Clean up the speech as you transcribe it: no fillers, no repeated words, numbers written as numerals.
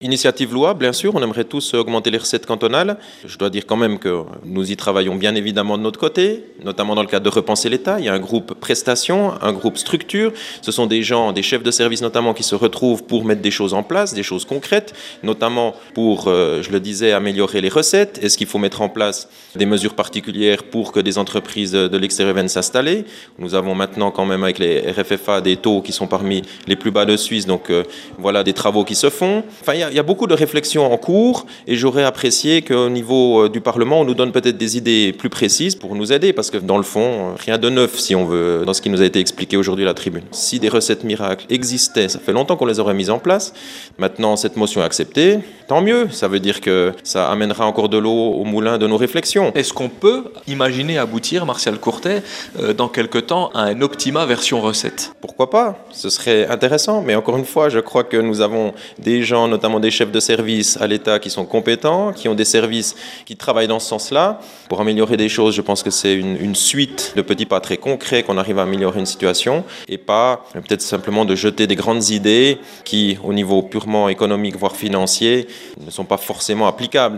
Initiative louable, bien sûr, on aimerait tous augmenter les recettes cantonales. Je dois dire quand même que nous y travaillons bien évidemment de notre côté, notamment dans le cadre de Repenser l'État. Il y a un groupe prestations, un groupe structure. Ce sont des gens, des chefs de service notamment, qui se retrouvent pour mettre des choses en place, des choses concrètes, notamment pour, je le disais, améliorer les recettes. Est-ce qu'il faut mettre en place des mesures particulières pour que des entreprises de l'extérieur viennent s'installer? Nous avons maintenant quand même avec les RFFA des taux qui sont parmi les plus bas de Suisse, donc voilà des travaux qui se font. Enfin, il y a beaucoup de réflexions en cours et j'aurais apprécié qu'au niveau du Parlement, on nous donne peut-être des idées plus précises pour nous aider parce que dans le fond, rien de neuf si on veut dans ce qui nous a été expliqué aujourd'hui à la tribune. Si des recettes miracles existaient, ça fait longtemps qu'on les aurait mises en place. Maintenant, cette motion est acceptée, tant mieux. Ça veut dire que ça amènera encore de l'eau au moulin de nos réflexions. Est-ce qu'on peut imaginer aboutir, Martial Courtet, dans quelque temps à un Optima version recette? Pourquoi pas? Ce serait intéressant, mais encore une fois, je crois que nous avons des gens, notamment des chefs de service à l'État qui sont compétents, qui ont des services qui travaillent dans ce sens-là. Pour améliorer des choses, je pense que c'est une suite de petits pas très concrets qu'on arrive à améliorer une situation et pas peut-être simplement de jeter des grandes idées qui, au niveau purement économique, voire financier, ne sont pas forcément applicables.